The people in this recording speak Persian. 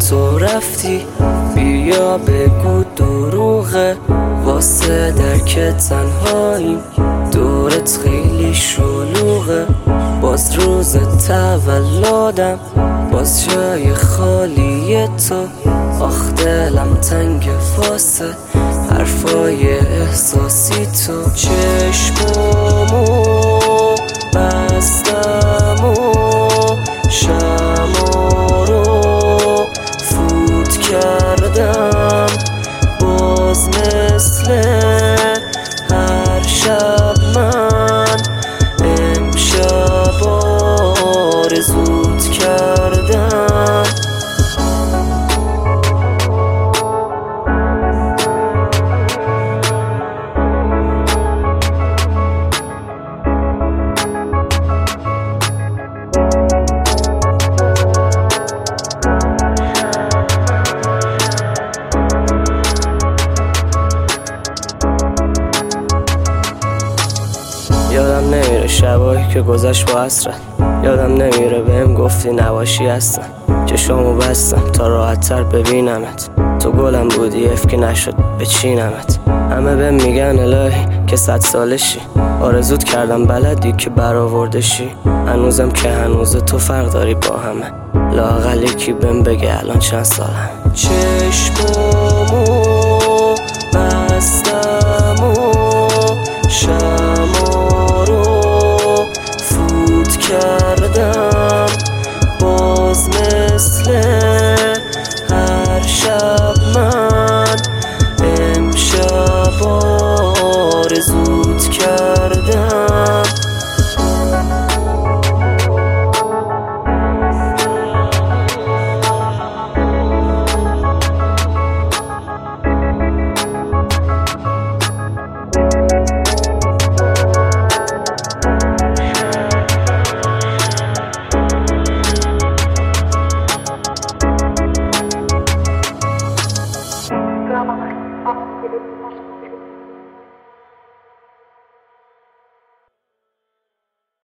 تو رفتی، بیا بگو دروغه واسه درک تنهاییم. دورت خیلی شلوغه، باز روز تولدم، باز جای خالی تو. آخ دلم تنگ واسه حرفای احساسی تو. چشمامو بستم و شمع رو فوت کردم، باز مثل هر شب من امشب آرزوت کردم. یادم نمیره شبایی که گذشت با حسرت، یادم نمیره بهم گفتی نباشی هستم. چشامو بستم تا راحت‌تر ببینمت، تو گلم بودی اف که نشد بچینمت. همه بهم میگن الهی که 100 سالشی، آرزوت کردم بلدی که برآوردشی. هنوزم که هنوز تو فرق داری با همه، لااقل یکی بهم بگه الان چند سالم. چشمامو